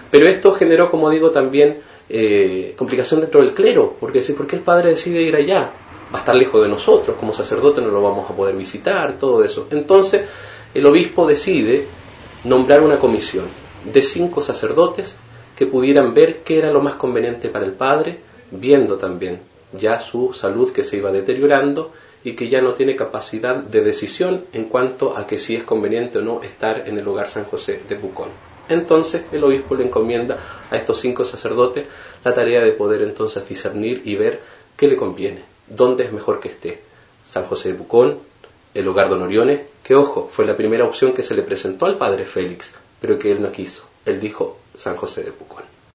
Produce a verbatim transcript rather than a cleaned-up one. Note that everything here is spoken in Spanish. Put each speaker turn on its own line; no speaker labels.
Pero esto generó, como digo, también eh, complicación dentro del clero, porque decir, ¿por qué el padre decide ir allá? Va a estar lejos de nosotros, como sacerdote no lo vamos a poder visitar, todo eso. Entonces, el obispo decide nombrar una comisión de cinco sacerdotes que pudieran ver qué era lo más conveniente para el padre, viendo también ya su salud que se iba deteriorando y que ya no tiene capacidad de decisión en cuanto a que si es conveniente o no estar en el hogar San José de Pucón. Entonces el obispo le encomienda a estos cinco sacerdotes la tarea de poder entonces discernir y ver qué le conviene, dónde es mejor que esté, San José de Pucón, el hogar Don Orione, que ojo, fue la primera opción que se le presentó al padre Félix, pero que él no quiso, él dijo San José de Pucón.